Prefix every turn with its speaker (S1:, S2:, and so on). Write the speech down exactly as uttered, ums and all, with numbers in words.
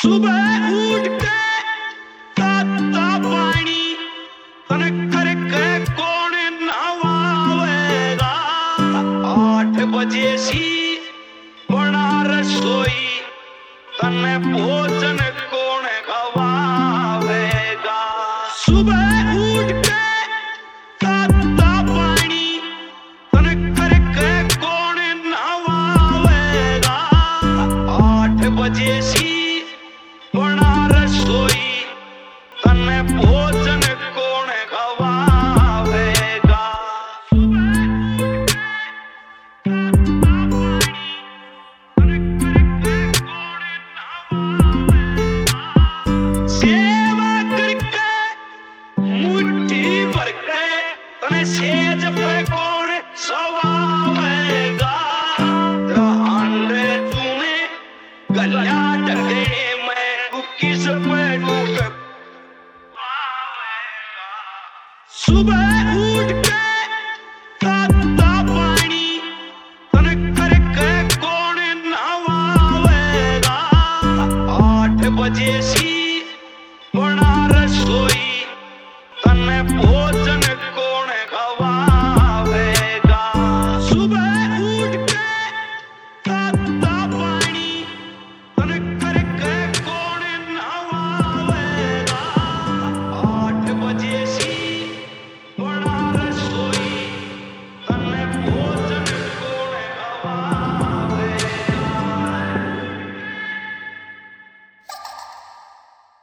S1: सुबह उठ के ताता पानी तन करके कौन नवावेगा। आठ बजे सी बना रसोई तने भोजन कौन खवावेगा। सुबह उठ के ताता पानी तन करके कौन नवावेगा। आठ बजे सी बना रसोई तने भोजन कौन खवावेगा। सेवा करके मुट्ठी भर के तने सेज पे कौन सवावेगा। हांडे तूने गल्या ढके किस पे डूब सुबह उठ के ताता पानी तन करके कौन नवावेगा। आठ बजे सी